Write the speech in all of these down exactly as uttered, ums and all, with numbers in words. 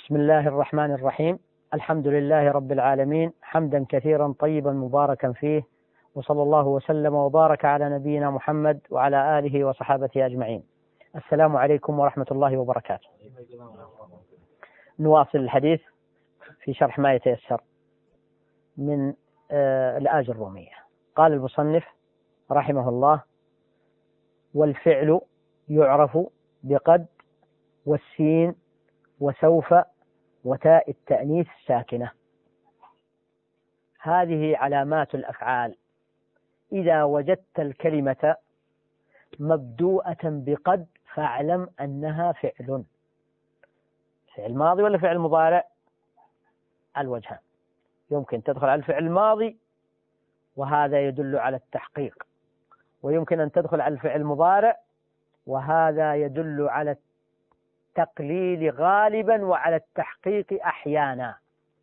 بسم الله الرحمن الرحيم. الحمد لله رب العالمين، حمدا كثيرا طيبا مباركا فيه، وصلى الله وسلم وبارك على نبينا محمد وعلى آله وصحابته أجمعين. السلام عليكم ورحمة الله وبركاته. نواصل الحديث في شرح ما يتيسر من آه الآية الرومية. قال المصنف رحمه الله: والفعل يعرف بقد والسين وسوف وتاء التأنيث الساكنة. هذه علامات الأفعال. إذا وجدت الكلمة مبدوءة بقد فاعلم أنها فعل. فعل ماضي ولا فعل مضارع؟ الوجهان. يمكن تدخل على الفعل الماضي وهذا يدل على التحقيق، ويمكن أن تدخل على الفعل المضارع وهذا يدل على التقليل غالبا وعلى التحقيق أحيانا.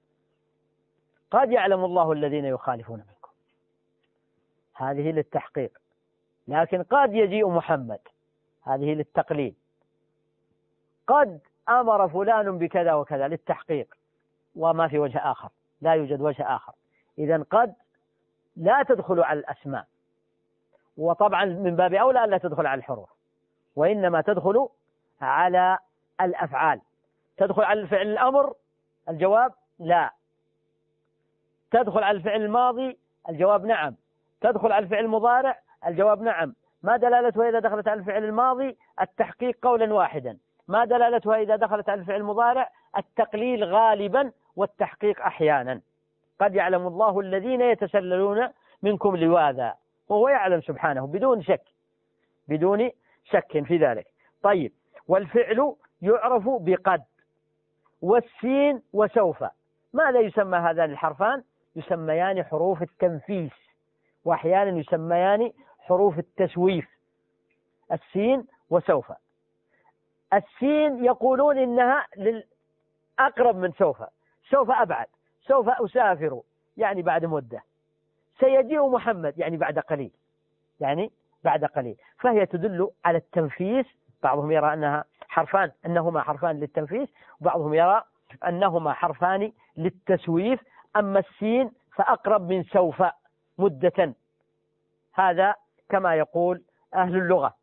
قد يعلم الله الذين يخالفون منكم، هذه للتحقيق، لكن قد يجيء محمد، هذه للتقليل. قد أمر فلان بكذا وكذا للتحقيق، وما في وجه آخر، لا يوجد وجه آخر. إذن قد لا تدخل على الأسماء، وطبعا من باب أولى لا تدخل على الحروف، وإنما تدخل على الأفعال. تدخل على الفعل الأمر؟ الجواب لا. تدخل على الفعل الماضي؟ الجواب نعم. تدخل على الفعل المضارع؟ الجواب نعم. ما دلالتها إذا دخلت على الفعل الماضي؟ التحقيق قولا واحدا. ما دلالتها إذا دخلت على الفعل المضارع؟ التقليل غالبا والتحقيق أحيانا. قد يعلم الله الذين يتسللون منكم لواذا، وهو يعلم سبحانه بدون شك، بدون شك في ذلك. طيب، والفعل يعرف بقد والسين وسوف. ماذا يسمى هذان الحرفان؟ يسميان حروف التنفيس، وأحيانا يسميان حروف التسويف. السين وسوف. السين يقولون إنها للأقرب من سوف، سوف أبعد، سوف أسافر يعني بعد مدة، سيجيء محمد يعني بعد قليل، يعني بعد قليل. فهي تدل على التنفيس. بعضهم يرى أنها حرفان، أنهما حرفان للتنفيس، وبعضهم يرى أنهما حرفان للتسويف. أما السين فأقرب من سوف مدة، هذا كما يقول أهل اللغة.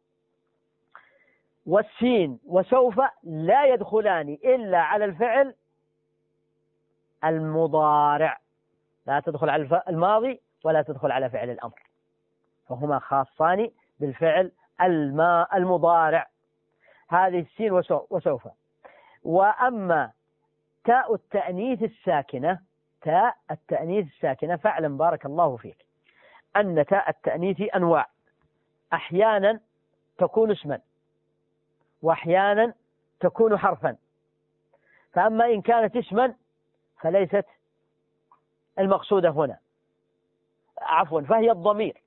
والسين وسوف لا يدخلان إلا على الفعل المضارع، لا تدخل على الماضي ولا تدخل على فعل الأمر، فهما خاصان بالفعل المضارع. هذه السين وسوف. وأما تاء التأنيث الساكنة، تاء التأنيث الساكنة فاعلم بارك الله فيك أن تاء التأنيث أنواع. أحيانا تكون اسما، وأحيانا تكون حرفا. فأما إن كانت اسما فليست المقصودة هنا، عفوا، فهي الضمير،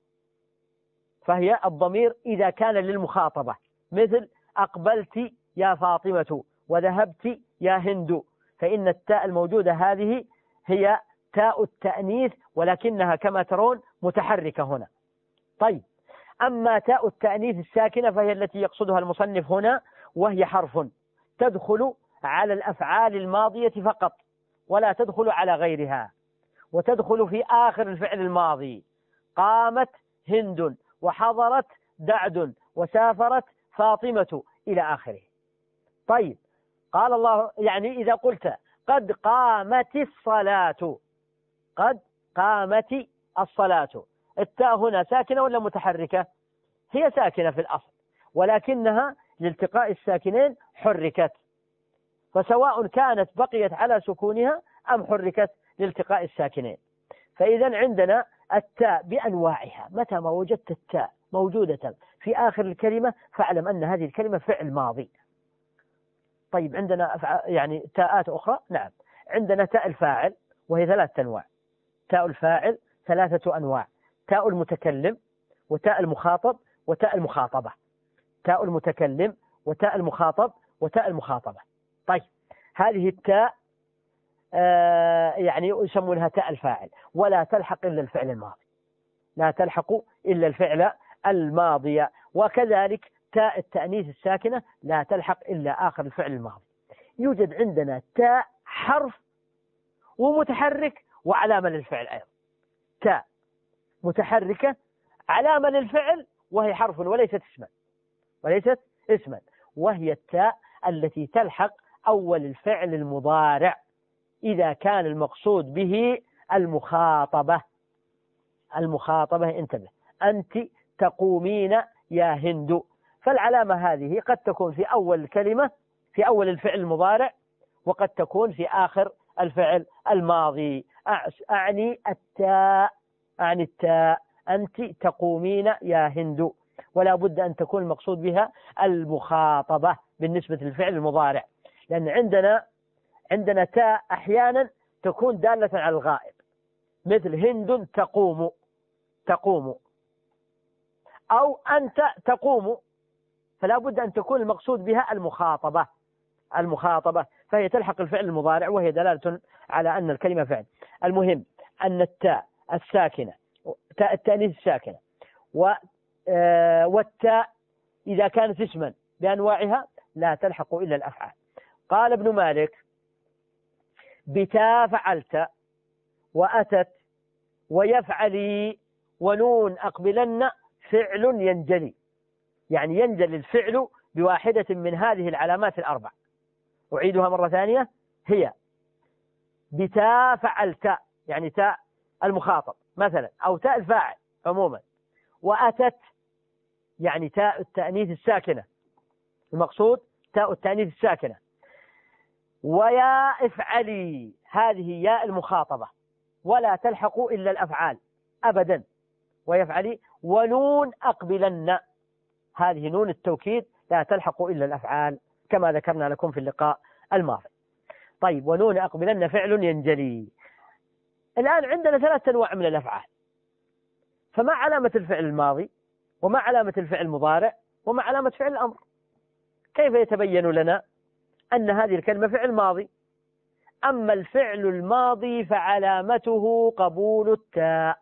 فهي الضمير إذا كان للمخاطبة، مثل أقبلت يا فاطمة وذهبت يا هند، فإن التاء الموجودة هذه هي تاء التأنيث، ولكنها كما ترون متحركة هنا. طيب، أما تاء التأنيث الساكنة فهي التي يقصدها المصنف هنا، وهي حرف تدخل على الأفعال الماضية فقط، ولا تدخل على غيرها، وتدخل في آخر الفعل الماضي. قامت هند وحضرت دعد وسافرت فاطمة إلى آخره. طيب، قال الله يعني إذا قلت قد قامت الصلاة، قد قامت الصلاة، التاء هنا ساكنة ولا متحركة؟ هي ساكنة في الأصل، ولكنها لالتقاء الساكنين حركت، فسواء كانت بقيت على سكونها أم حركت لالتقاء الساكنين. فإذا عندنا التاء بأنواعها. متى ما وجدت التاء موجودة في آخر الكلمة فاعلم أن هذه الكلمة فعل ماضي. طيب، عندنا يعني تاءات أخرى. نعم، عندنا تاء الفاعل وهي ثلاثة أنواع. تاء الفاعل ثلاثة أنواع: تاء المتكلم، وتاء المخاطب، وتاء المخاطبة. تاء المتكلم وتاء المخاطب وتاء المخاطبة. طيب، هذه التاء آه يعني يسمونها تاء الفاعل، ولا تلحق إلا الفعل الماضي، لا تلحق إلا الفعل الماضي. وكذلك تاء التأنيث الساكنة لا تلحق إلا آخر الفعل الماضي. يوجد عندنا تاء حرف ومتحرك وعلامة للفعل أيضا. تاء متحركة علامة للفعل وهي حرف وليست اسما، وليست اسما، وهي التاء التي تلحق أول الفعل المضارع إذا كان المقصود به المخاطبة. المخاطبة، انتبه، أنت تقومين يا هند، فالعلامة هذه قد تكون في أول الكلمة في أول الفعل المضارع، وقد تكون في آخر الفعل الماضي. أعني التاء، أعني التاء، أنت تقومين يا هند، ولا بد أن تكون المقصود بها المخاطبة بالنسبة للفعل المضارع، لأن عندنا عندنا تاء أحيانا تكون دالة على الغائب، مثل هند تقوم، تقوم، أو أنت تقوم، فلا بد أن تكون المقصود بها المخاطبة، المخاطبة، فهي تلحق الفعل المضارع وهي دلالة على أن الكلمة فعل. المهم أن التاء الساكنة، تاء التأنيث الساكنة، والتاء إذا كانت اسما بأنواعها لا تلحق إلا الأفعال. قال ابن مالك: بتا فعلت وأتت ويفعلي ونون أقبلن فعل ينجلي، يعني ينجلي الفعل بواحدة من هذه العلامات الأربع. أعيدها مرة ثانية: هي بتا فعلت، يعني تاء المخاطب مثلا، أو تاء الفاعل عموما، وأتت يعني تاء التأنيث الساكنة، المقصود تاء التأنيث الساكنة، ويا افعلي هذه ياء المخاطبة ولا تلحق إلا الأفعال أبدا، ويفعلي، ونون أقبلن هذه نون التوكيد لا تلحق إلا الأفعال كما ذكرنا لكم في اللقاء الماضي. طيب، ونون أقبلن فعل ينجلي. الآن عندنا ثلاثة أنواع من الأفعال، فما علامة الفعل الماضي، وما علامة الفعل المضارع، وما علامة فعل الأمر؟ كيف يتبين لنا أن هذه الكلمة فعل ماضي؟ أما الفعل الماضي فعلامته قبول التاء،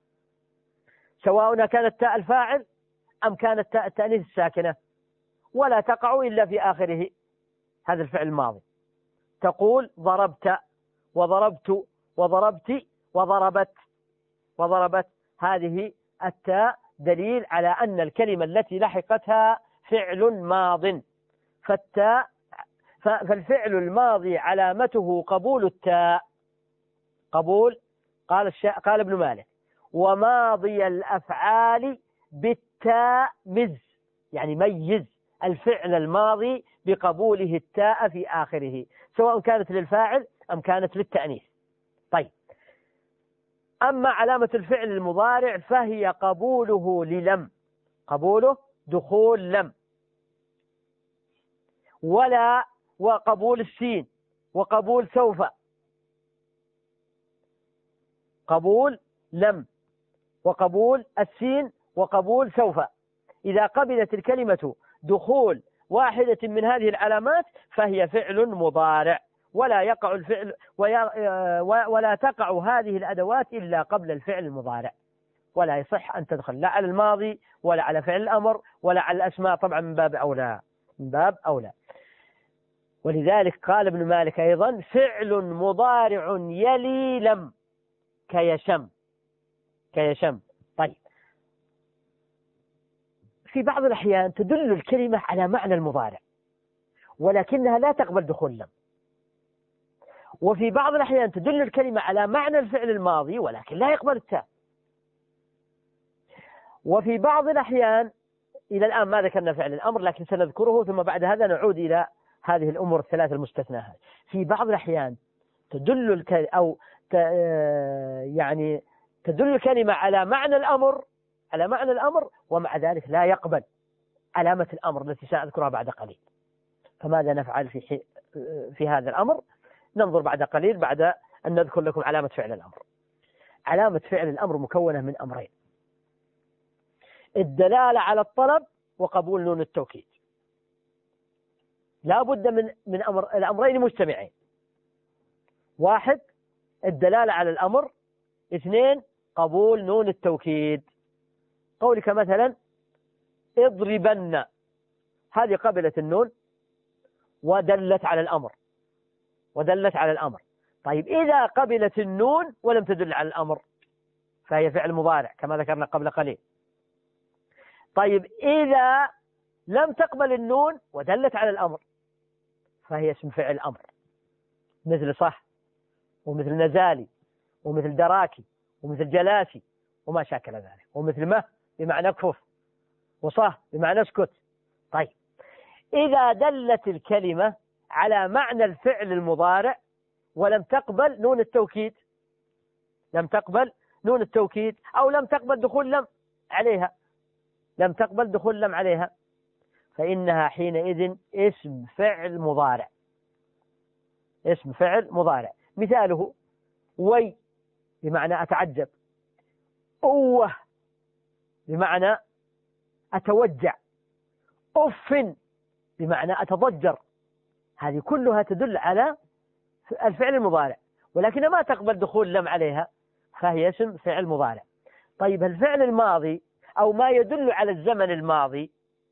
سواء كانت تاء الفاعل أم كانت تاء التأنيث الساكنة، ولا تقع إلا في آخره. هذا الفعل الماضي تقول ضربت وضربت وضربت وضربت وضربت، هذه التاء دليل على أن الكلمة التي لحقتها فعل ماض، فالتاء فالفعل الماضي علامته قبول التاء، قبول. قال الشا... قال ابن مالك: وماضي الأفعال بالتاء مز، يعني ميز الفعل الماضي بقبوله التاء في آخره، سواء كانت للفاعل أم كانت للتأنيث. طيب، أما علامة الفعل المضارع فهي قبوله للم، قبوله دخول لم، ولا، وقبول السين، وقبول سوف، قبول لم وقبول السين وقبول سوف. إذا قبلت الكلمة دخول واحدة من هذه العلامات فهي فعل مضارع، ولا يقع الفعل ولا تقع هذه الأدوات إلا قبل الفعل المضارع، ولا يصح أن تدخل لا على الماضي ولا على فعل الأمر ولا على الأسماء، طبعا من باب أولى، من باب أولى. ولذلك قال ابن مالك أيضا: فعل مضارع يلي لم كيشم، كيشم. طيب، في بعض الأحيان تدل الكلمة على معنى المضارع ولكنها لا تقبل دخول لم، وفي بعض الأحيان تدل الكلمة على معنى الفعل الماضي ولكن لا يقبل التاء، وفي بعض الأحيان، إلى الآن ما ذكرنا فعل الأمر لكن سنذكره ثم بعد هذا نعود إلى هذه الأمور الثلاث المستثناة. في بعض الأحيان تدل الكلمة أو ت... يعني تدل الكلمة على معنى الأمر، على معنى الأمر، ومع ذلك لا يقبل علامة الأمر التي سأذكرها بعد قليل. فماذا نفعل في حي... في هذا الأمر؟ ننظر بعد قليل بعد أن نذكر لكم علامة فعل الأمر. علامة فعل الأمر مكونة من أمرين: الدلالة على الطلب وقبول نون التوكيد. لا بد من من أمر الأمرين مجتمعين: واحد الدلالة على الأمر، اثنين قبول نون التوكيد. قولك مثلا اضربن، هذه قبلت النون ودلت على الأمر، ودلت على الأمر. طيب إذا قبلت النون ولم تدل على الأمر فهي فعل مضارع كما ذكرنا قبل قليل. طيب إذا لم تقبل النون ودلت على الأمر فهي اسم فعل أمر، مثل صح ومثل نزالي ومثل دراكي ومثل جلاسي وما شاكل ذلك، ومثل ما بمعنى اكفف، وصح بمعنى اسكت. طيب إذا دلت الكلمة على معنى الفعل المضارع ولم تقبل نون التوكيد، لم تقبل نون التوكيد أو لم تقبل دخول لم عليها، لم تقبل دخول لم عليها، فإنها حينئذ اسم فعل مضارع، اسم فعل مضارع. مثاله وي بمعنى أتعجب، أوه بمعنى أتوجع، أف بمعنى أتضجر، هذه كلها تدل على الفعل المضارع ولكن ما تقبل دخول لم عليها فهي اسم فعل مضارع. طيب الفعل الماضي أو ما يدل على الزمن الماضي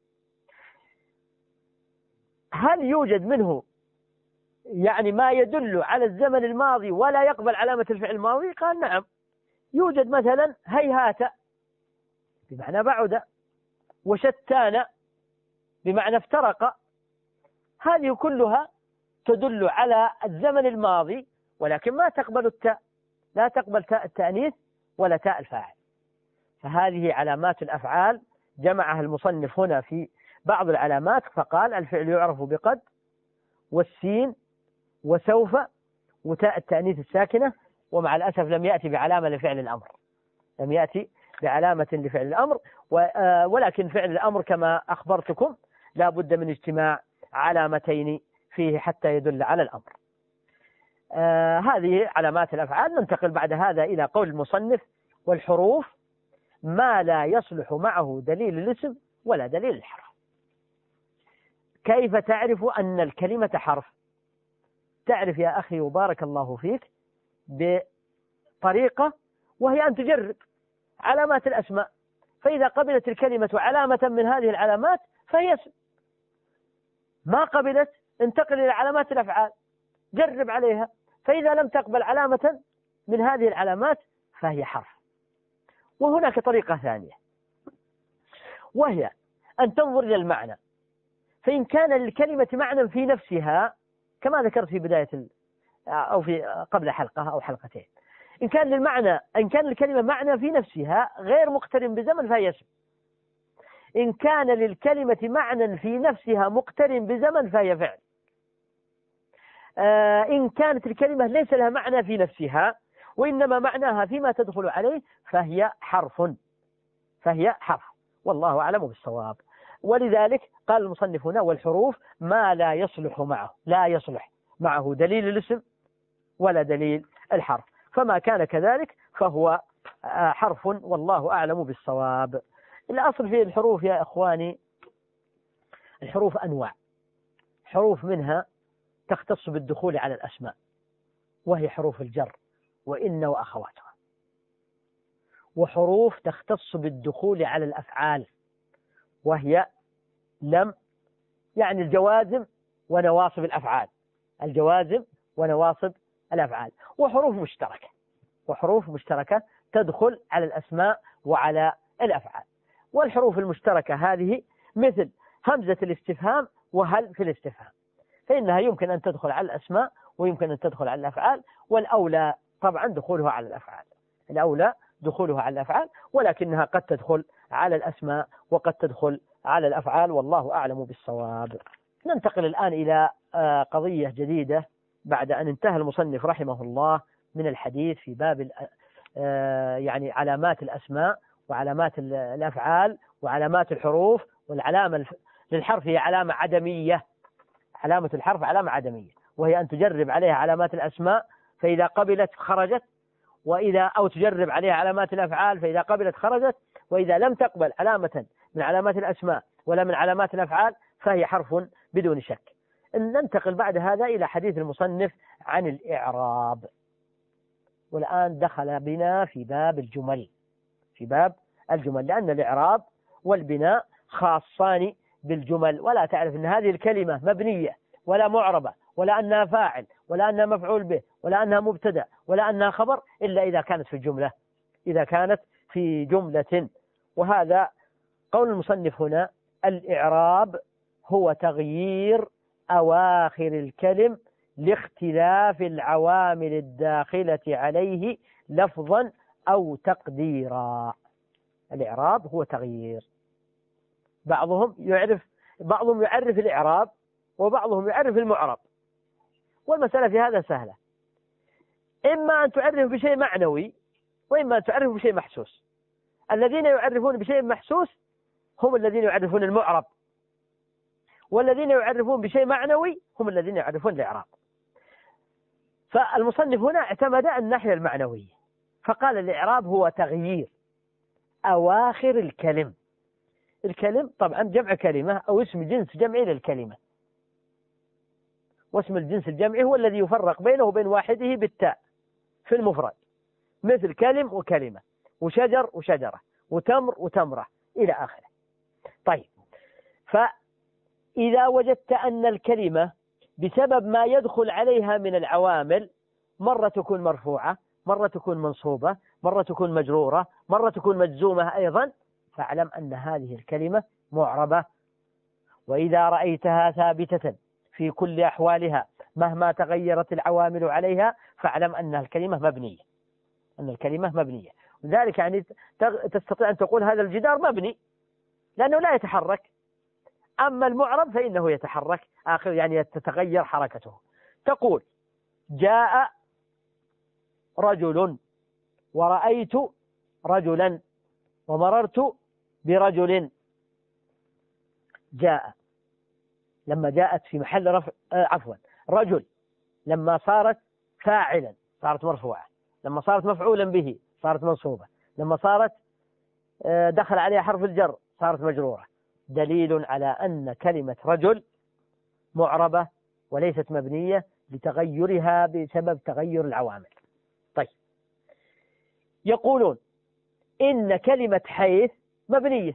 هل يوجد منه يعني ما يدل على الزمن الماضي ولا يقبل علامة الفعل الماضي؟ قال نعم، يوجد مثلا هيهات بمعنى بعد، وشتان بمعنى افترق، هذه كلها تدل على الزمن الماضي ولكن ما تقبل التاء، لا تقبل تاء التأنيث ولا تاء الفاعل. فهذه علامات الأفعال جمعها المصنف هنا في بعض العلامات، فقال الفعل يعرف بقد والسين وسوف وتاء التأنيث الساكنة، ومع الأسف لم يأتي بعلامة لفعل الأمر، لم يأتي بعلامة لفعل الأمر، ولكن فعل الأمر كما أخبرتكم لا بد من اجتماع علامتين فيه حتى يدل على الأمر. آه هذه علامات الأفعال. ننتقل بعد هذا إلى قول المصنف والحروف ما لا يصلح معه دليل الاسم ولا دليل الحرف. كيف تعرف أن الكلمة حرف؟ تعرف يا أخي وبارك الله فيك بطريقة، وهي أن تجرب علامات الأسماء، فإذا قبلت الكلمة علامة من هذه العلامات فهي اسم، ما قبلت انتقل إلى علامات الأفعال جرب عليها، فإذا لم تقبل علامة من هذه العلامات فهي حرف. وهناك طريقة ثانية وهي أن تنظر إلى المعنى، فإن كان للكلمة معنى في نفسها كما ذكرت في بداية أو في قبل حلقة أو حلقتين، إن كان للمعنى إن كان الكلمة معنى في نفسها غير مقترن بزمن فهي اسم، إن كان للكلمة معنى في نفسها مقترن بزمن فهي فعل، آه إن كانت الكلمة ليس لها معنى في نفسها وإنما معناها فيما تدخل عليه فهي حرف، فهي حرف، والله أعلم بالصواب. ولذلك قال المصنف هنا والحروف ما لا يصلح معه، لا يصلح معه دليل الاسم ولا دليل الحرف، فما كان كذلك فهو حرف، والله أعلم بالصواب. الأصل في الحروف يا إخواني الحروف أنواع، حروف منها تختص بالدخول على الأسماء وهي حروف الجر وإن وأخواتها، وحروف تختص بالدخول على الأفعال وهي لم، يعني الجوازم ونواصب الأفعال، الجوازم ونواصب الأفعال، وحروف مشتركة، وحروف مشتركة تدخل على الأسماء وعلى الأفعال. والحروف المشتركة هذه مثل همزة الاستفهام وهل في الاستفهام، فإنها يمكن أن تدخل على الأسماء ويمكن أن تدخل على الأفعال، والأولى طبعا دخولها على الأفعال، الأولى دخولها على الأفعال، ولكنها قد تدخل على الأسماء وقد تدخل على الأفعال، والله أعلم بالصواب. ننتقل الآن إلى قضية جديدة بعد أن انتهى المصنف رحمه الله من الحديث في باب يعني علامات الأسماء وعلامات الأفعال وعلامات الحروف. والعلامة للحرف هي علامة عدمية، علامة الحرف علامة عدمية، وهي أن تجرب عليها علامات الأسماء فإذا قبلت خرجت، وإذا أو تجرب عليها علامات الأفعال فإذا قبلت خرجت، وإذا لم تقبل علامة من علامات الأسماء ولا من علامات الأفعال فهي حرف بدون شك. ننتقل بعد هذا إلى حديث المصنف عن الإعراب، والآن دخل بنا في باب الجمل، في باب الجمل، لأن الإعراب والبناء خاصان بالجمل، ولا تعرف أن هذه الكلمة مبنية ولا معربة ولا أنها فاعل ولا أنها مفعول به ولا أنها مبتدأ ولا أنها خبر إلا إذا كانت في الجملة، إذا كانت في جملة. وهذا قول المصنف هنا: الإعراب هو تغيير أواخر الكلم لاختلاف العوامل الداخلة عليه لفظا أو تقديرا. الإعراب هو تغيير. بعضهم يعرف بعضهم يعرف الإعراب وبعضهم يعرف المعرب، والمسألة في هذا سهلة: إما أن تعرف بشيء معنوي وإما أن تعرف بشيء محسوس. الذين يعرفون بشيء محسوس هم الذين يعرفون المعرب، والذين يعرفون بشيء معنوي هم الذين يعرفون الإعراب. فالمصنف هنا اعتمد الناحية المعنوية فقال: الإعراب هو تغيير أواخر الكلم. الكلم طبعا جمع كلمة أو اسم جنس جمعي للكلمة، واسم الجنس الجمعي هو الذي يفرق بينه وبين واحده بالتاء في المفرد، مثل كلم وكلمة وشجر وشجرة وتمر وتمرة إلى آخره. طيب، فإذا وجدت أن الكلمة بسبب ما يدخل عليها من العوامل مرة تكون مرفوعة، مرة تكون منصوبة، مرة تكون مجرورة، مرة تكون مجزومة أيضا، فاعلم أن هذه الكلمة معربة. وإذا رأيتها ثابتة في كل أحوالها مهما تغيرت العوامل عليها فاعلم أن الكلمة مبنية، أن الكلمة مبنية. لذلك يعني تستطيع أن تقول هذا الجدار مبني لأنه لا يتحرك، أما المعرب فإنه يتحرك آخر، يعني تتغير حركته. تقول: جاء رجل ورأيت رجلا ومررت برجل. جاء لما جاءت في محل رفع، آه عفوا رجل لما صارت فاعلا صارت مرفوعة، لما صارت مفعولا به صارت منصوبة، لما صارت آه دخل عليها حرف الجر صارت مجرورة. دليل على أن كلمة رجل معربة وليست مبنية لتغيرها بسبب تغير العوامل. طيب، يقولون إن كلمة حيث مبنية،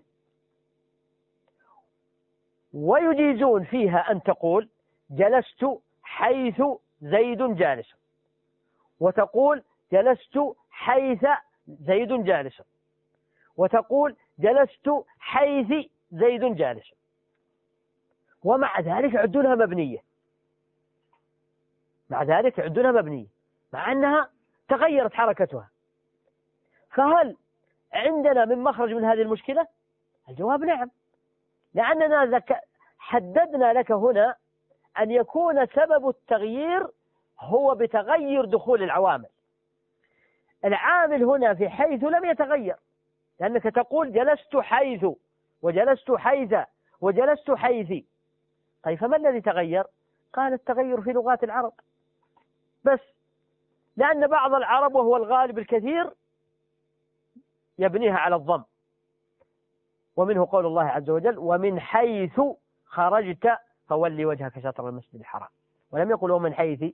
ويجيزون فيها أن تقول جلست حيث زيد جالس، وتقول جلست حيث زيد جالس، وتقول جلست حيث زيد جالس، ومع ذلك يعدونها مبنية. مع ذلك يعدونها مبنية مع أنها تغيرت حركتها. فهل عندنا من مخرج من هذه المشكلة؟ الجواب نعم، لأننا ذك... حددنا لك هنا أن يكون سبب التغيير هو بتغير دخول العوامل. العامل هنا في حيث لم يتغير، لأنك تقول جلست حيث وجلست حيث وجلست حيثي. طيب، فما الذي تغير؟ قال: التغير في لغات العرب بس، لأن بعض العرب وهو الغالب الكثير يبنيها على الضم، ومنه قول الله عز وجل: ومن حيث خرجت فولي وجهك شطر المسجد الحرام، ولم يقل ومن حيث.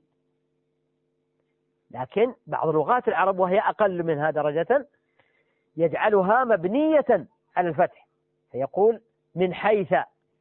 لكن بعض لغات العرب وهي أقل منها درجة يجعلها مبنية على الفتح فيقول من حيث،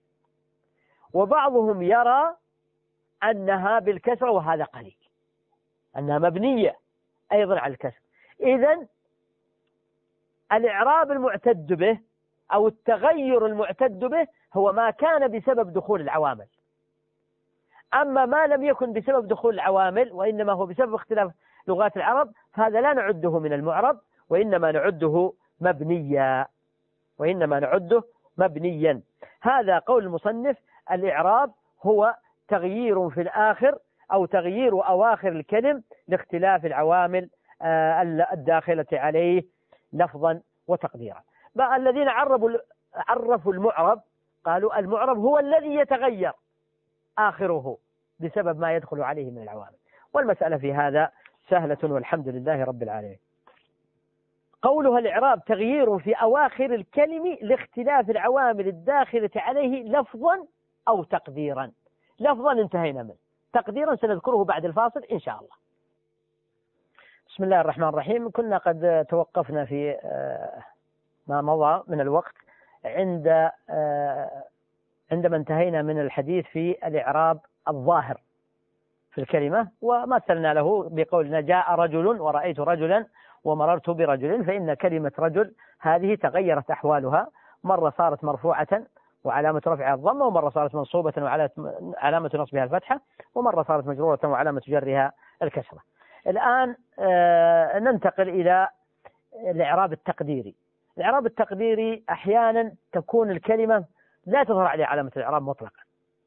وبعضهم يرى أنها بالكسرة وهذا قليل، أنها مبنية أيضا على الكسر. إذن الإعراب المعتد به أو التغير المعتد به هو ما كان بسبب دخول العوامل، أما ما لم يكن بسبب دخول العوامل وإنما هو بسبب اختلاف لغات العرب فهذا لا نعده من المعرب، وإنما نعده مبنيا وإنما نعده مبنيا. هذا قول المصنف: الإعراب هو تغيير في الآخر أو تغيير أواخر الكلم لاختلاف العوامل الداخلة عليه لفظا وتقديرا. بقى الذين عرفوا عرفوا المعرب قالوا المعرب هو الذي يتغير آخره بسبب ما يدخل عليه من العوامل، والمسألة في هذا سهلة والحمد لله رب العالمين. قولها الإعراب تغيير في أواخر الكلم لاختلاف العوامل الداخلة عليه لفظا أو تقديرا. لفظا انتهينا منه، تقديرا سنذكره بعد الفاصل إن شاء الله. بسم الله الرحمن الرحيم. كنا قد توقفنا في ما مضى من الوقت عند عندما انتهينا من الحديث في الإعراب الظاهر في الكلمة، ومثلنا له بقولنا جاء رجل ورأيت رجلا ومررت برجل، فإن كلمة رجل هذه تغيرت أحوالها، مرة صارت مرفوعة وعلامة رفعها الضمة، ومرة صارت منصوبة وعلامة نصبها الفتحة، ومرة صارت مجرورة وعلامة جرها الكسرة. الآن ننتقل إلى الإعراب التقديري. الإعراب التقديري أحيانا تكون الكلمة لا تظهر عليها علامة الإعراب مطلقا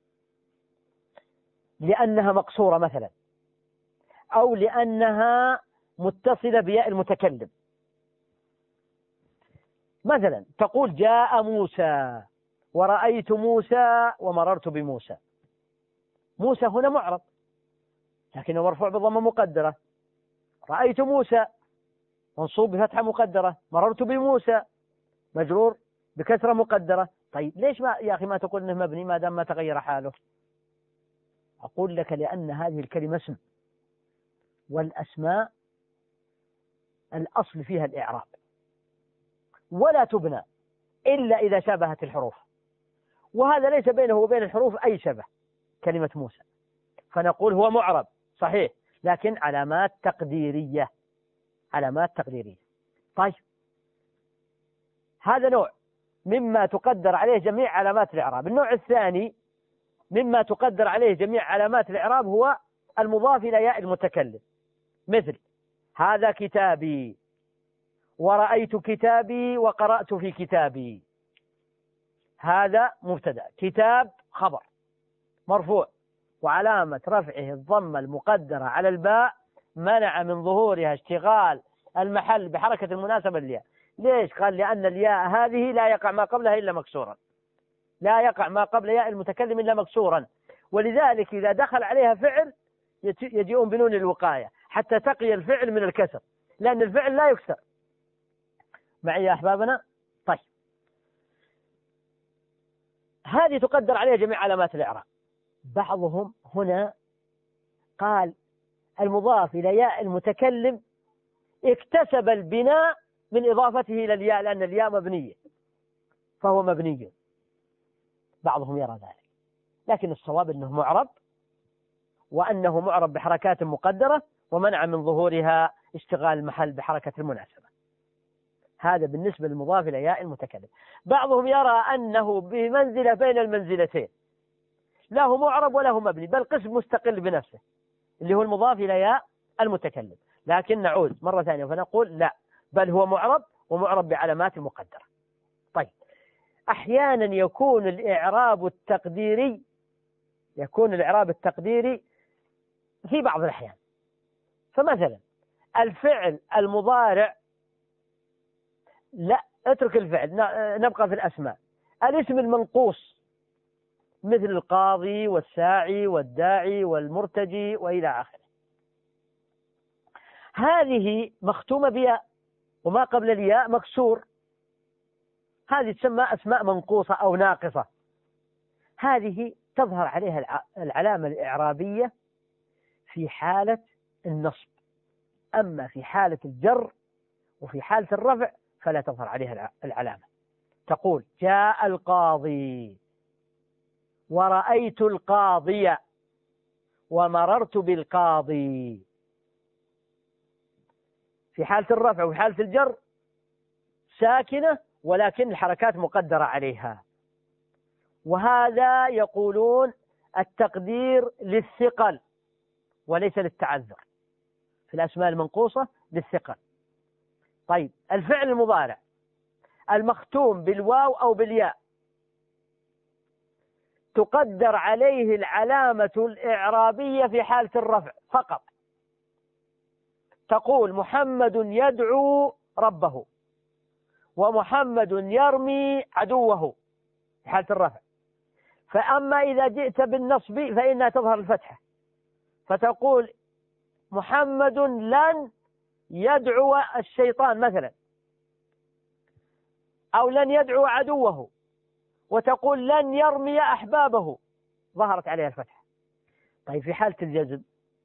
لأنها مقصورة مثلا، أو لأنها متصلة بياء المتكلم. مثلا تقول جاء موسى ورأيت موسى ومررت بموسى. موسى هنا معرب لكنه مرفوع بضمة مقدرة، رأيت موسى منصوب بفتحة مقدرة، مررت بموسى مجرور بكسرة مقدرة. طيب ليش ما يا أخي ما تقول إنه مبني ما دام ما تغير حاله؟ أقول لك لأن هذه الكلمة اسم، والأسماء الأصل فيها الإعراب، ولا تبنى إلا إذا شابهت الحروف، وهذا ليس بينه وبين الحروف أي شبه كلمة موسى، فنقول هو معرب صحيح لكن علامات تقديرية، علامات تقديرية. طيب هذا نوع مما تقدر عليه جميع علامات الإعراب. النوع الثاني مما تقدر عليه جميع علامات الإعراب هو المضاف إلى ياء المتكلم، مثل هذا كتابي ورأيت كتابي وقرأت في كتابي. هذا مبتدأ، كتاب خبر مرفوع وعلامة رفعه الضمة المقدرة على الباء منع من ظهورها اشتغال المحل بحركة المناسبة للياء. ليش؟ قال لأن الياء هذه لا يقع ما قبلها إلا مكسورا، لا يقع ما قبل ياء المتكلم إلا مكسورا، ولذلك إذا دخل عليها فعل يجيئون بنون الوقاية حتى تقي الفعل من الكسر، لأن الفعل لا يكسر. معي يا أحبابنا؟ طيب هذه تقدر عليها جميع علامات الإعراب. بعضهم هنا قال المضاف إلى ياء المتكلم اكتسب البناء من إضافته إلى الياء لأن الياء مبنية فهو مبني، بعضهم يرى ذلك، لكن الصواب أنه معرب، وأنه معرب بحركات مقدرة ومنع من ظهورها اشتغال المحل بحركة المناسبة. هذا بالنسبة للمضاف إلى ياء المتكلم. بعضهم يرى أنه بمنزلة بين المنزلتين، له معرب وله مبني، بل قسم مستقل بنفسه اللي هو المضاف إلى ياء المتكلم، لكن نعود مرة ثانية فنقول لا، بل هو معرب ومعرب بعلامات مقدرة. طيب أحيانا يكون الإعراب التقديري يكون الإعراب التقديري في بعض الأحيان. فمثلا الفعل المضارع، لا اترك الفعل نبقى في الأسماء، الاسم المنقوص مثل القاضي والساعي والداعي والمرتجي وإلى آخره، هذه مختومة بياء وما قبل الياء مكسور، هذه تسمى أسماء منقوصة أو ناقصة. هذه تظهر عليها العلامة الإعرابية في حالة النصب، أما في حالة الجر وفي حالة الرفع فلا تظهر عليها العلامة. تقول جاء القاضي ورأيت القاضية ومررت بالقاضي. في حالة الرفع وفي حالة الجر ساكنة ولكن الحركات مقدرة عليها، وهذا يقولون التقدير للثقل وليس للتعذر، في الأسماء المنقوصة للثقل. طيب الفعل المضارع المختوم بالواو أو بالياء تقدر عليه العلامة الإعرابية في حالة الرفع فقط، تقول محمد يدعو ربه ومحمد يرمي عدوه في حالة الرفع. فأما إذا جئت بالنصب فإنها تظهر الفتحة، فتقول محمد لن يدعو الشيطان مثلا، أو لن يدعو عدوه، وتقول لن يرمي أحبابه، ظهرت عليها الفتحة. طيب في حالة الجزم،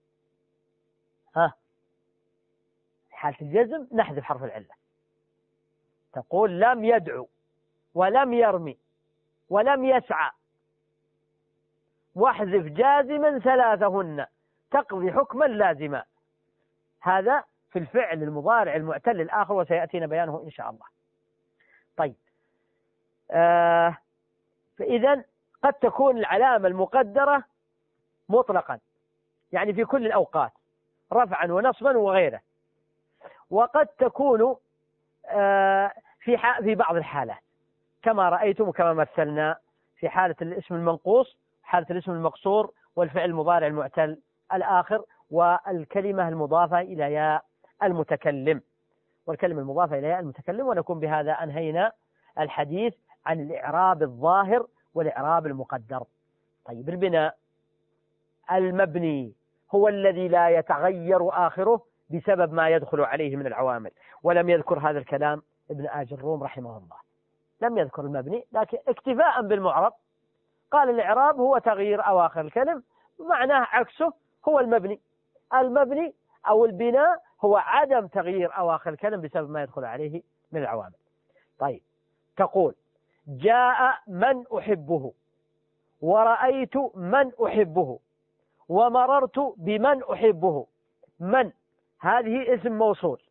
ها في حالة الجزم نحذف حرف العلة، تقول لم يدعو ولم يرمي ولم يسعى واحذف جازما ثلاثهن تقضي حكما لازما. هذا في الفعل المضارع المعتل الآخر وسيأتينا بيانه إن شاء الله. طيب آه فإذا قد تكون العلامة المقدرة مطلقا يعني في كل الأوقات رفعا ونصبا وغيره، وقد تكون آه في في بعض الحالات كما رأيتم وكما مثلنا في حالة الاسم المنقوص، حالة الاسم المقصور، والفعل المضارع المعتل الآخر، والكلمة المضافة إلى ياء المتكلم والكلمة المضافة إلى ياء المتكلم. ونكون بهذا أنهينا الحديث عن الإعراب الظاهر والإعراب المقدر. طيب البناء المبني هو الذي لا يتغير آخره بسبب ما يدخل عليه من العوامل، ولم يذكر هذا الكلام ابن آج الروم رحمه الله، لم يذكر المبني، لكن اكتفاء بالمعرب قال الإعراب هو تغيير أواخر الكلم، معناه عكسه هو المبني. المبني أو البناء هو عدم تغيير أواخر الكلم بسبب ما يدخل عليه من العوامل. طيب تقول جاء من أحبه، ورأيت من أحبه، ومررت بمن أحبه. من هذه اسم موصول،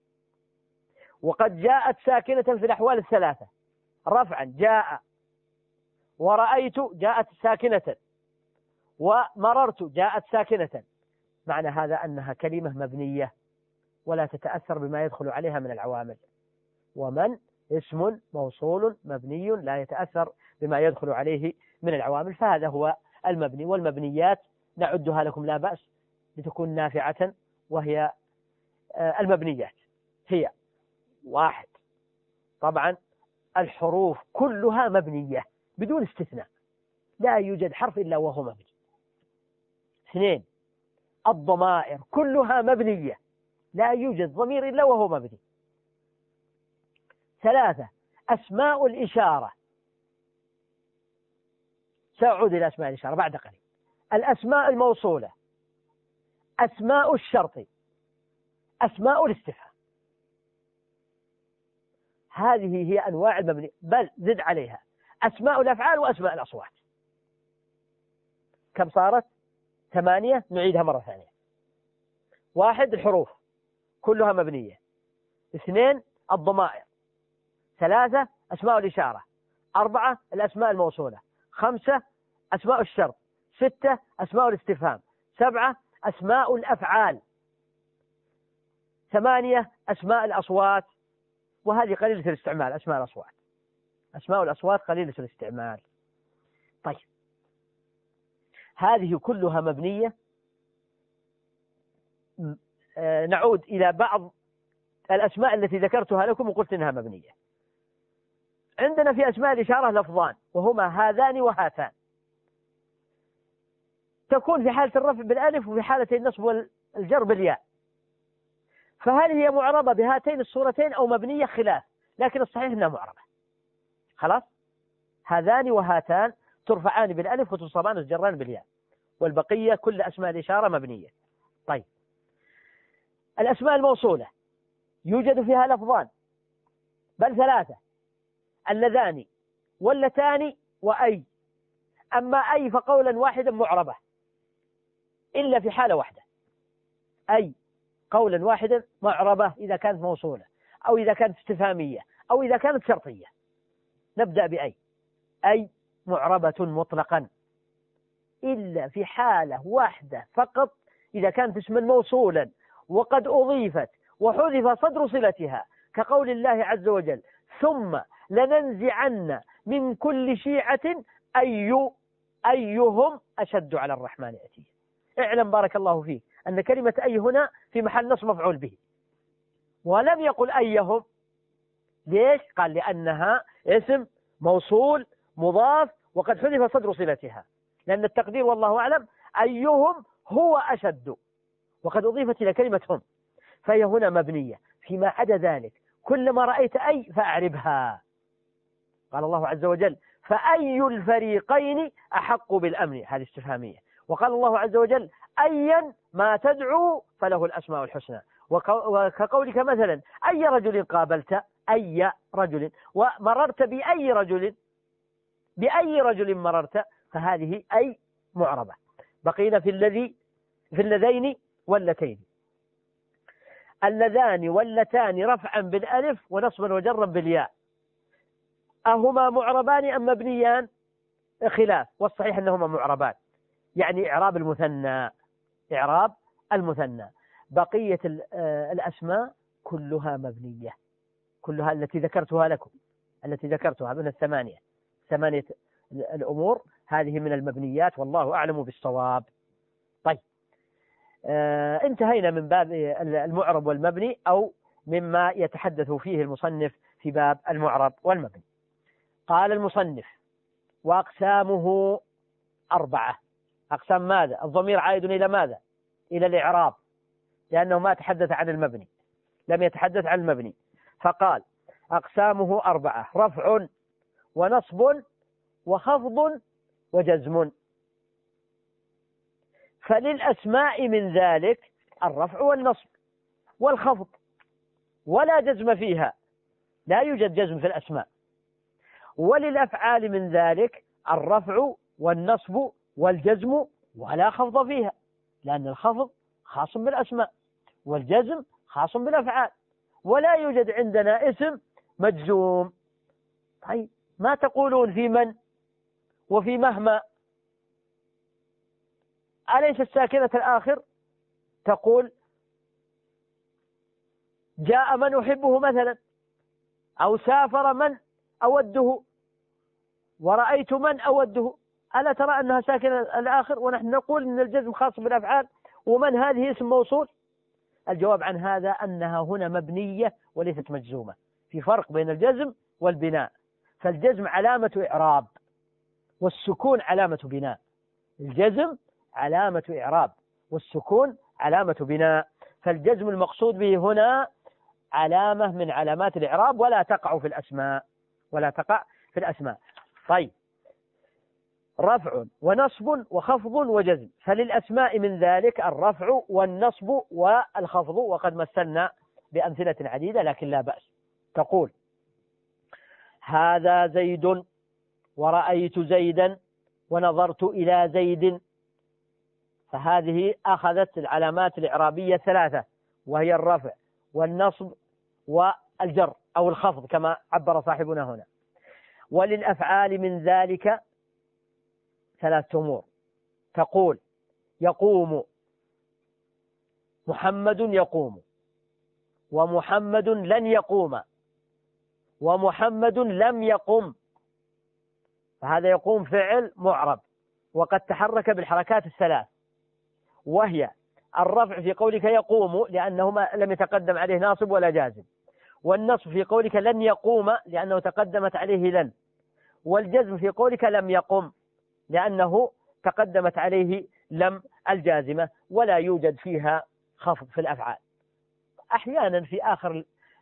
وقد جاءت ساكنة في الأحوال الثلاثة رفعا جاء، ورأيت جاءت ساكنة، ومررت جاءت ساكنة. معنى هذا أنها كلمة مبنية ولا تتأثر بما يدخل عليها من العوامل. ومن اسم موصول مبني لا يتأثر بما يدخل عليه من العوامل، فهذا هو المبني. والمبنيات نعدها لكم لا بأس لتكون نافعة، وهي المبنيات هي واحد، طبعا الحروف كلها مبنية بدون استثناء، لا يوجد حرف إلا وهو مبني. اثنين الضمائر كلها مبنية، لا يوجد ضمير إلا وهو مبني. ثلاثة أسماء الإشارة، سأعود إلى أسماء الإشارة بعد قليل. الأسماء الموصولة، أسماء الشرط، أسماء الاستفهام، هذه هي أنواع المبني. بل زد عليها أسماء الأفعال وأسماء الأصوات. كم صارت؟ ثمانية. نعيدها مرة ثانية. واحد الحروف كلها مبنية، اثنين الضمائر، ثلاثة أسماء الإشارة، أربعة الأسماء الموصولة، خمسة أسماء الشرط، ستة أسماء الاستفهام، سبعة أسماء الأفعال، ثمانية أسماء الأصوات. وهذه قليلة الاستعمال، أسماء الأصوات، أسماء الأصوات قليلة الاستعمال. طيب هذه كلها مبنية. نعود إلى بعض الأسماء التي ذكرتها لكم وقلت إنها مبنية. عندنا في أسماء الإشارة لفظان وهما هذان وهاتان، تكون في حالة الرفع بالألف وفي حالة النصب والجر بالياء. فهل هي معربة بهاتين الصورتين أو مبنية؟ خلاف، لكن الصحيح أنها معربة. خلاص، هذان وهاتان ترفعان بالألف وتصبان وتجران بالياء، والبقية كل أسماء الإشارة مبنية. طيب الأسماء الموصولة يوجد فيها لفظان بل ثلاثة، اللذان واللتان وأي. أما أي فقولا واحدا معربة إلا في حالة واحدة، أي قولا واحدا معربة إذا كانت موصولة أو إذا كانت استفهامية أو إذا كانت شرطية. نبدأ بأي. أي معربة مطلقا إلا في حالة واحدة فقط، إذا كانت اسما موصولا وقد أضيفت وحذف صدر صلتها، كقول الله عز وجل ثم لننزعن من كل شيعة أي أيهم أشد على الرحمن عتيا. اعلم بارك الله فيك أن كلمة أي هنا في محل نصب مفعول به، ولم يقل أيهم. ليش؟ قال لأنها اسم موصول مضاف وقد حذف صدر صلتها، لأن التقدير والله أعلم أيهم هو أشد، وقد أضيفت إلى كلمة هم، فهي هنا مبنية. فيما عدا ذلك كلما رأيت أي فأعربها. قال الله عز وجل فأي الفريقين أحق بالأمن، هذه استفهامية. وقال الله عز وجل أيا ما تدعو فله الأسماء الحسنى. وكقولك مثلا أي رجل قابلت، أي رجل، ومررت بأي رجل، بأي رجل مررت، فهذه أي معربة. بقينا في الذي في اللذين واللتين. اللذان واللتان رفعا بالألف ونصبا وجرا بالياء، أهما معربان أم مبنيان؟ خلاف، والصحيح أنهما معربان، يعني إعراب المثنى، إعراب المثنى. بقية الأسماء كلها مبنية، كلها التي ذكرتها لكم، التي ذكرتها من الثمانية ثمانية الأمور هذه من المبنيات، والله أعلم بالصواب. طيب، آه انتهينا من باب المعرب والمبني، أو مما يتحدث فيه المصنف في باب المعرب والمبني. قال المصنف: وأقسامه أربعة. أقسام ماذا؟ الضمير عائد إلى ماذا؟ إلى الإعراب، لأنه ما تحدث عن المبني، لم يتحدث عن المبني، فقال: أقسامه أربعة: رفع ونصب وخفض وجزم. فللأسماء من ذلك الرفع والنصب والخفض، ولا جزم فيها، لا يوجد جزم في الأسماء. وللأفعال من ذلك الرفع والنصب والجزم، ولا خفض فيها، لأن الخفض خاص بالأسماء والجزم خاص بالأفعال، ولا يوجد عندنا اسم مجزوم. طيب، ما تقولون في من وفي مهما؟ أليس الساكنة الآخر؟ تقول جاء من أحبه مثلا، أو سافر من أوده، ورأيت من أوده. ألا ترى أنها ساكنة الآخر؟ ونحن نقول أن الجزم خاص بالأفعال، ومن هذه اسم موصول. الجواب عن هذا أنها هنا مبنية وليست مجزومة، في فرق بين الجزم والبناء. فالجزم علامة إعراب، والسكون علامة بناء. الجزم علامة إعراب، والسكون علامة بناء. فالجزم المقصود به هنا علامة من علامات الإعراب، ولا تقع في الأسماء، ولا تقع في الأسماء. طيب، رفع ونصب وخفض وجزم. فللأسماء من ذلك الرفع والنصب والخفض، وقد مثلنا بأمثلة عديدة لكن لا بأس. تقول: هذا زيد، ورأيت زيدا، ونظرت إلى زيد. فهذه أخذت العلامات الإعرابية ثلاثة، وهي الرفع والنصب والجر أو الخفض كما عبر صاحبنا هنا. وللأفعال من ذلك ثلاثة أمور. تقول: يقوم، محمد يقوم، ومحمد لن يقوم، ومحمد لم يقم. فهذا يقوم فعل معرب، وقد تحرك بالحركات الثلاث، وهي الرفع في قولك يقوم لأنه لم يتقدم عليه ناصب ولا جازم، والنصب في قولك لن يقوم لأنه تقدمت عليه لن، والجزم في قولك لم يقم لأنه تقدمت عليه لم الجازمة، ولا يوجد فيها خفض في الأفعال. أحيانا في آخر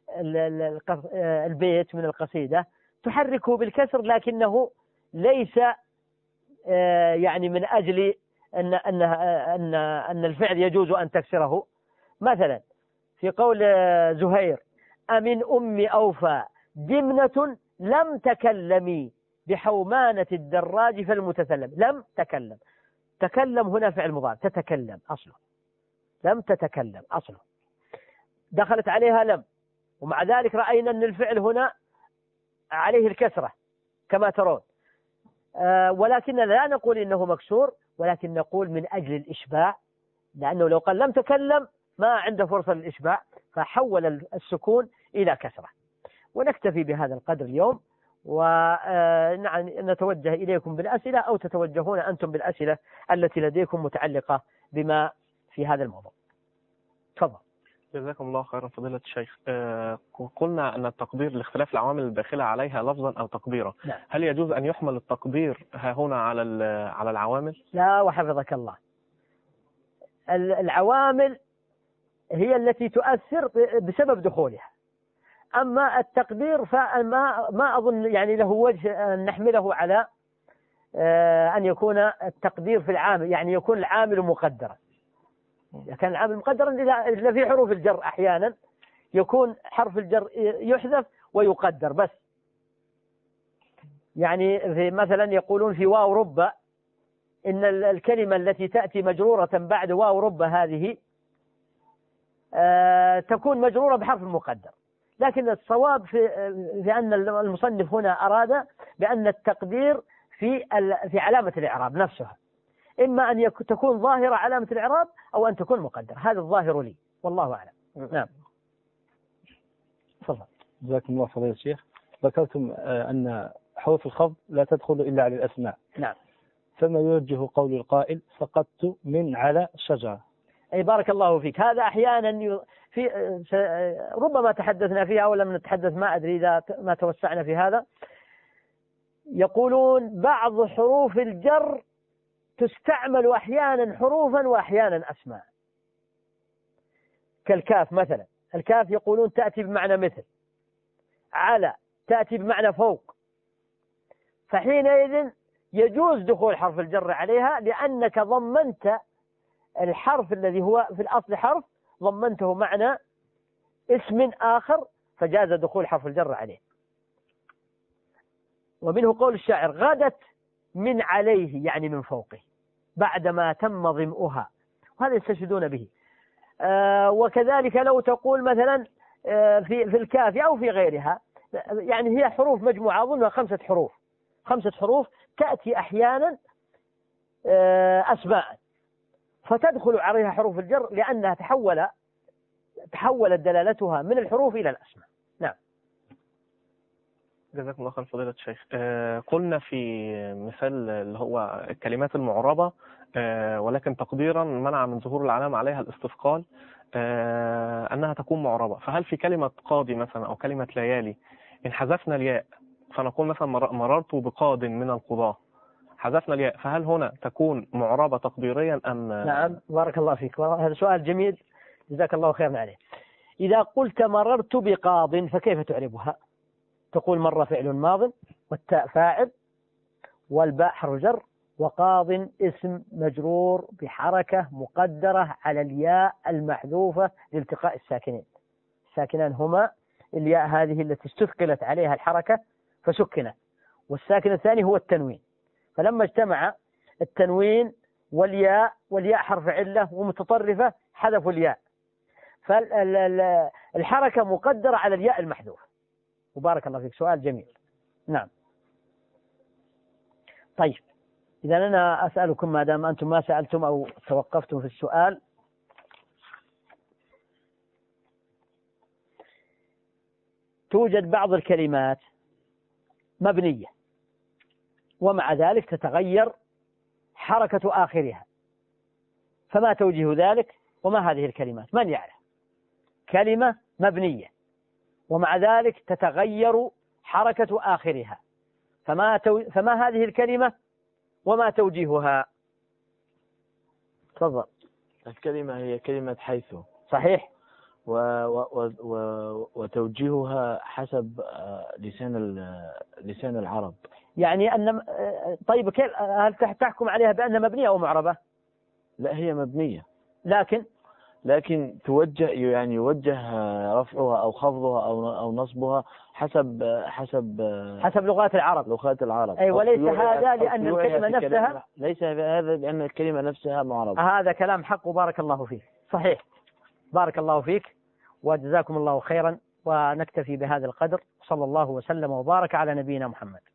البيت من القصيدة تحركه بالكسر، لكنه ليس يعني من أجل أن أن أن أن الفعل يجوز أن تكسره. مثلا في قول زهير: أمن أم أوفى دمنة لم تكلمي بحومانة الدراج فالمتسلم. لم تكلم، تكلم هنا فعل مضارع، تتكلم أصله، لم تتكلم أصله، دخلت عليها لم، ومع ذلك رأينا أن الفعل هنا عليه الكسرة كما ترون. أه ولكن لا نقول إنه مكسور، ولكن نقول من أجل الإشباع، لأنه لو قال لم تكلم ما عنده فرصة للإشباع، فحول السكون إلى كسرة. ونكتفي بهذا القدر اليوم، ونتوجه إليكم بالأسئلة، أو تتوجهون أنتم بالأسئلة التي لديكم متعلقة بما في هذا الموضوع. تفضل. جزاكم الله خيرا فضيلة الشيخ. آه قلنا أن التقدير لاختلاف العوامل الداخلة عليها لفظا أو تقديرا. نعم. هل يجوز أن يحمل التقدير ها هنا على على العوامل؟ لا، وحفظك الله. العوامل هي التي تؤثر بسبب دخولها، أما التقدير فما ما أظن يعني له وجه أن نحمله على أن يكون التقدير في العامل، يعني يكون العامل مقدرا. إذا كان العامل مقدرا إذا في حروف الجر أحيانا يكون حرف الجر يحذف ويقدر بس. يعني في مثلا يقولون في واو رب إن الكلمة التي تأتي مجرورة بعد واو رب هذه آه تكون مجرورة بحرف مقدر، لكن الصواب في, في أن المصنف هنا أراد بأن التقدير في في علامة الإعراب نفسها، إما أن تكون ظاهرة علامة الإعراب أو أن تكون مقدر، هذا الظاهر لي والله أعلم. نعم تفضل. جزاكم الله فضيلة الشيخ. ذكرتم أن حروف الخفض لا تدخل إلا على الأسماء. نعم. فما يوجه قول القائل سقطت من على شجرة؟ أي بارك الله فيك. هذا أحيانا في ربما تحدثنا فيها أو لم نتحدث، ما أدري إذا ما توسعنا في هذا. يقولون بعض حروف الجر تستعمل أحيانا حروفا وأحيانا أسماء، كالكاف مثلا. الكاف يقولون تأتي بمعنى مثل، على تأتي بمعنى فوق، فحينئذ يجوز دخول حرف الجر عليها لأنك ضمنت الحرف الذي هو في الأصل حرف، ضمنته معنى اسم آخر فجاز دخول حرف الجر عليه. ومنه قول الشاعر غدت من عليه، يعني من فوقه، بعدما تم ظمئها، وهذا يستشهدون به. آه وكذلك لو تقول مثلا آه في في الكاف أو في غيرها، يعني هي حروف مجموعة أظنها خمسة حروف، خمسة حروف تأتي أحيانا آه أسماء، فتدخل عليها حروف الجر لأنها تحول تحولت دلالتها من الحروف إلى الأسماء. نعم. جزاكم الله خير فضيلة الشيخ. آه قلنا في مثال اللي هو الكلمات المعربة آه ولكن تقديرا منع من ظهور العلامة عليها الاستثقال آه أنها تكون معربة، فهل في كلمة قاضي مثلا أو كلمة ليالي إن حذفنا الياء فنقول مثلا مررت بقاض من القضاة، حذفنا الياء، فهل هنا تكون معربة تقديريا أم؟ نعم بارك الله فيك، هذا سؤال جميل جزاك الله خيرا عليه. إذا قلت مررت بقاض فكيف تعربها؟ تقول مر فعل ماض، والتاء فاعل، والباء حرف جر، وقاض اسم مجرور بحركة مقدرة على الياء المحذوفة لالتقاء الساكنين. الساكنان هما الياء هذه التي استثقلت عليها الحركة فسكنت، والساكن الثاني هو التنوين، فلما اجتمع التنوين والياء، والياء حرف علة ومتطرفة، حذفوا الياء، فالحركة مقدرة على الياء المحذوف. وبارك الله فيك، سؤال جميل. نعم. طيب إذا أنا أسألكم ما دام أنتم ما سألتم أو توقفتم في السؤال، توجد بعض الكلمات مبنية ومع ذلك تتغير حركة آخرها، فما توجيه ذلك وما هذه الكلمات؟ من يعرف؟ كلمة مبنية ومع ذلك تتغير حركة آخرها، فما, تو... فما هذه الكلمة وما توجيهها؟ تفضل. الكلمة هي كلمة حيث. صحيح. و... و... و... وتوجيهها حسب لسان لسان العرب. يعني أن طيب كيف هل تحكم عليها بأنها مبنية أو معربة؟ لا هي مبنية، لكن لكن توجه يعني يوجه رفعها أو خفضها أو أو نصبها حسب حسب حسب لغات العرب. لغات العرب. أي وليس هذا لأن الكلمة نفسها، ليس هذا لأن الكلمة نفسها معربة. هذا كلام حق وبارك الله فيك. صحيح. بارك الله فيك وجزاكم الله خيرا، ونكتفي بهذا القدر. صلى الله وسلم وبارك على نبينا محمد.